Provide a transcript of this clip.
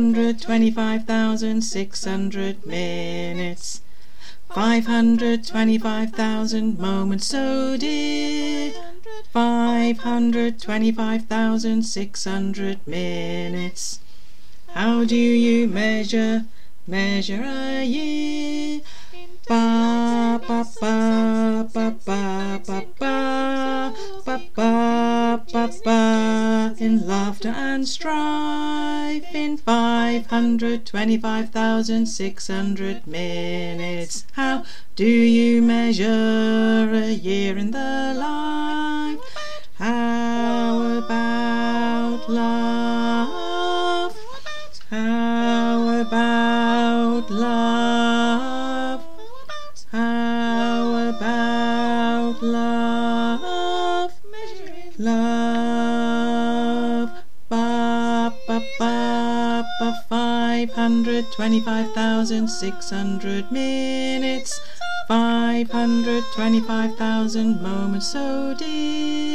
525,600 minutes. 525,000 moments so dear. 525,600 minutes. How do you measure a year? Ba ba ba ba ba ba ba ba ba ba ba. In laughter and strife, in 525,600 minutes. How do you measure a year in the life? How about love? How about love? How about love? Love. Ba ba ba ba. 525,600 minutes. 525,000 moments so dear.